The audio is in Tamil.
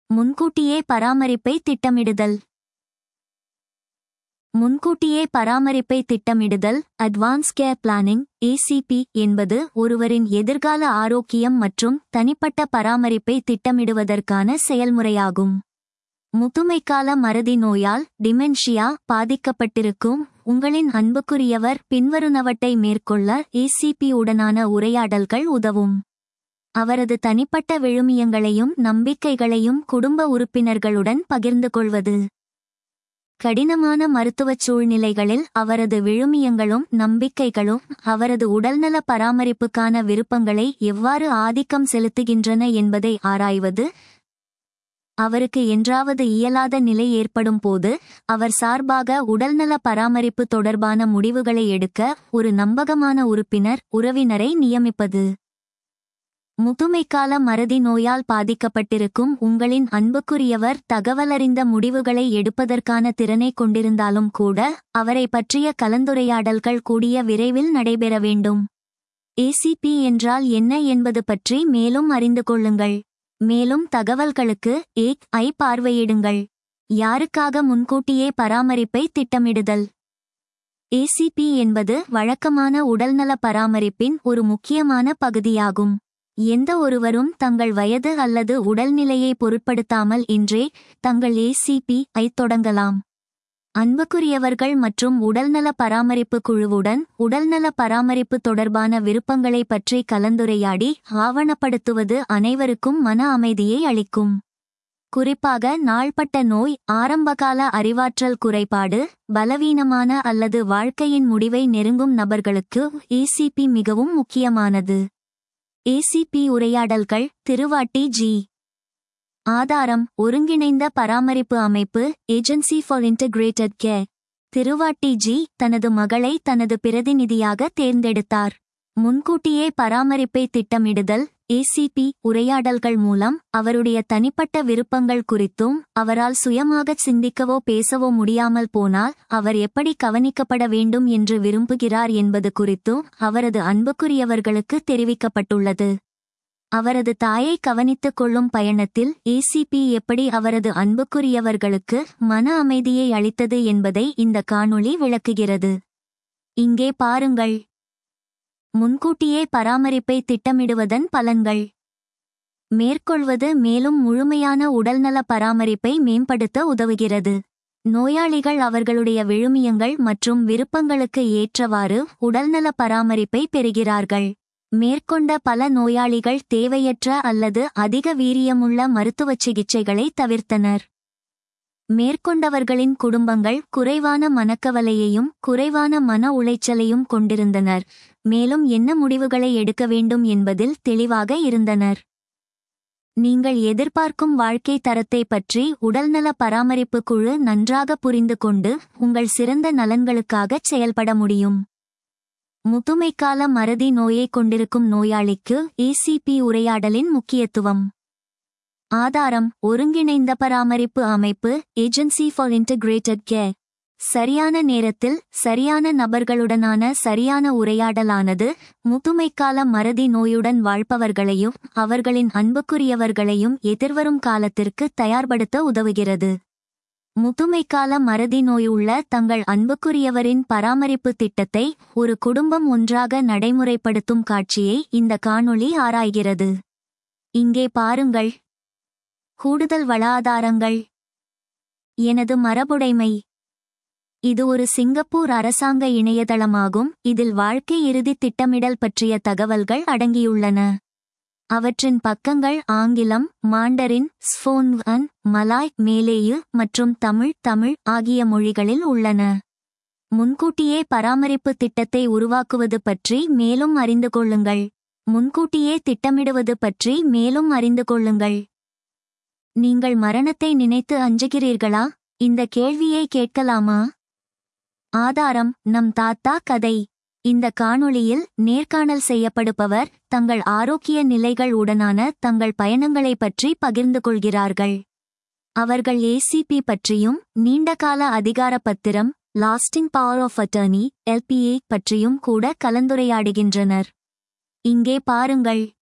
முன்கூட்டியே பராமரிப்பை திட்டமிடுதல். முன்கூட்டியே பராமரிப்பை திட்டமிடுதல் அட்வான்ஸ் கேர் பிளானிங் (ACP) என்பது ஒருவரின் எதிர்கால ஆரோக்கியம் மற்றும் தனிப்பட்ட பராமரிப்பை திட்டமிடுவதற்கான செயல்முறையாகும். முதுமைக்கால மறதி நோயால் டிமென்ஷியா பாதிக்கப்பட்டிருக்கும் உங்களின் அன்புக்குரியவர் பின்வருவனவற்றை மேற்கொள்ள ACP உடனான உரையாடல்கள் உதவும். அவரது தனிப்பட்ட விழுமியங்களையும் நம்பிக்கைகளையும் குடும்ப உறுப்பினர்களுடன் பகிர்ந்து கொள்வது. கடினமான மருத்துவச் சூழ்நிலைகளில் அவரது விழுமியங்களும் நம்பிக்கைகளும் அவரது உடல்நல பராமரிப்புக்கான விருப்பங்களை எவ்வாறு ஆதிக்கம் செலுத்துகின்றன என்பதை ஆராய்வது. அவருக்கு என்றாவது இயலாத நிலை ஏற்படும் போது அவர் சார்பாக உடல்நல பராமரிப்பு தொடர்பான முடிவுகளை எடுக்க ஒரு நம்பகமான உறவினரை நியமிப்பது. முதுமைக்கால மறதி நோயால் பாதிக்கப்பட்டிருக்கும் உங்களின் அன்புக்குரியவர் தகவலறிந்த முடிவுகளை எடுப்பதற்கான திறனை கொண்டிருந்தாலும் கூட அவரை பற்றிய கலந்துரையாடல்கள் கூடிய விரைவில் நடைபெற வேண்டும். ACP என்றால் என்ன என்பது பற்றி மேலும் அறிந்து கொள்ளுங்கள். மேலும் தகவல்களுக்கு ஐ பார்வையிடுங்கள். யாருக்காக முன்கூட்டியே பராமரிப்பை திட்டமிடுதல். ACP என்பது வழக்கமான உடல்நல பராமரிப்பின் ஒரு முக்கியமான பகுதியாகும். எந்த ஒருவரும் தங்கள் வயது அல்லது உடல்நிலையை பொருட்படுத்தாமல் இன்றே தங்கள் ACP ஐ தொடங்கலாம். அன்புக்குரியவர்கள் மற்றும் உடல்நல பராமரிப்பு குழுவுடன் உடல்நல பராமரிப்பு தொடர்பான விருப்பங்களை பற்றி கலந்துரையாடி ஆவணப்படுத்துவது அனைவருக்கும் மன அமைதியை அளிக்கும். குறிப்பாக நாள்பட்ட நோய், ஆரம்பகால அறிவாற்றல் குறைபாடு, பலவீனமான அல்லது வாழ்க்கையின் முடிவை நெருங்கும் நபர்களுக்கு ACP மிகவும் முக்கியமானது. ACP உரையாடல்கள் திருவாட்டி ஜி. ஆதாரம் ஒருங்கிணைந்த பராமரிப்பு அமைப்பு ஏஜென்சி ஃபார் இன்டகிரேட்டட் கேர். திருவாட்டி ஜி தனது மகளை தனது பிரதிநிதியாக தேர்ந்தெடுத்தார். முன்கூட்டியே பராமரிப்பை திட்டமிடுதல் ACP உரையாடல்கள் மூலம் அவருடைய தனிப்பட்ட விருப்பங்கள் குறித்தும் அவரால் சுயமாகச் சிந்திக்கவோ பேசவோ முடியாமல் போனால் அவர் எப்படி கவனிக்கப்பட வேண்டும் என்று விரும்புகிறார் என்பது குறித்தும் அவரது அன்புக்குரியவர்களுக்கு தெரிவிக்கப்பட்டுள்ளது. அவரது தாயை கவனித்துக் கொள்ளும் பயணத்தில் ACP எப்படி அவரது அன்புக்குரியவர்களுக்கு மன அமைதியை அளித்தது என்பதை இந்த காணொளி விளக்குகிறது. இங்கே பாருங்கள். முன்கூட்டியே பராமரிப்பை திட்டமிடுவதன் பலன்கள். மேற்கொள்வது மேலும் முழுமையான உடல்நல பராமரிப்பை மேம்படுத்த உதவுகிறது. நோயாளிகள் அவர்களுடைய விழுமியங்கள் மற்றும் விருப்பங்களுக்கு ஏற்றவாறு உடல்நல பராமரிப்பை பெறுகிறார்கள். மேற்கொண்ட பல நோயாளிகள் தேவையற்ற அல்லது அதிக வீரியமுள்ள மருத்துவ சிகிச்சைகளை தவிர்த்தனர். மேற்கொண்டவர்களின் குடும்பங்கள் குறைவான மனக்கவலையையும் குறைவான மன உளைச்சலையும் கொண்டிருந்தனர், மேலும் என்ன முடிவுகளை எடுக்க வேண்டும் என்பதில் தெளிவாக இருந்தனர். நீங்கள் எதிர்பார்க்கும் வாழ்க்கை தரத்தை பற்றி உடல்நல பராமரிப்பு குழு நன்றாக புரிந்து கொண்டு உங்கள் சிறந்த நலன்களுக்காக செயல்பட முடியும். முதுமைக்கால மறதி நோயை கொண்டிருக்கும் நோயாளிக்கு ACP உரையாடலின் முக்கியத்துவம். ஆதாரம் ஒருங்கிணைந்த பராமரிப்பு அமைப்பு ஏஜென்சி ஃபார் இன்டகிரேட்டட் கேர். சரியான நேரத்தில் சரியான நபர்களுடனான சரியான உரையாடலானது முதுமைக்கால மறதி நோயுடன் வாழ்பவர்களையும் அவர்களின் அன்புக்குரியவர்களையும் எதிர்வரும் காலத்திற்கு தயார்படுத்த உதவுகிறது. முதுமைக்கால மறதி நோய் உள்ள தங்கள் அன்புக்குரியவரின் பராமரிப்பு திட்டத்தை ஒரு குடும்பம் ஒன்றாக நடைமுறைப்படுத்தும் காட்சியை இந்த காணொளி ஆராய்கிறது. இங்கே பாருங்கள். கூடுதல் வளாதாரங்கள். எனது மரபுடைமை. இது ஒரு சிங்கப்பூர் அரசாங்க இணையதளமாகும். இதில் வாழ்க்கை இறுதி திட்டமிடல் பற்றிய தகவல்கள் அடங்கியுள்ளன. அவற்றின் பக்கங்கள் ஆங்கிலம், மாண்டரின், ஸ்போன்வன், மலாய், மேலேயு மற்றும் தமிழ் ஆகிய மொழிகளில் உள்ளன. முன்கூட்டியே பராமரிப்பு திட்டத்தை உருவாக்குவது பற்றி மேலும் அறிந்து கொள்ளுங்கள். முன்கூட்டியே திட்டமிடுவது பற்றி மேலும் அறிந்து கொள்ளுங்கள். நீங்கள் மரணத்தை நினைத்து அஞ்சுகிறீர்களா? இந்த கேள்வியை கேட்கலாமா? ஆதாரம் நம் தாத்தா கதை. இந்த காணொளியில் நேர்காணல் செய்யப்படுபவர் தங்கள் ஆரோக்கிய நிலைகள் உடனான தங்கள் பயணங்களை பற்றி பகிர்ந்து கொள்கிறார்கள். அவர்கள் ACP பற்றியும் நீண்டகால அதிகார பத்திரம் lasting power of attorney LPA பற்றியும் கூட கலந்துரையாடுகின்றனர். இங்கே பாருங்கள்.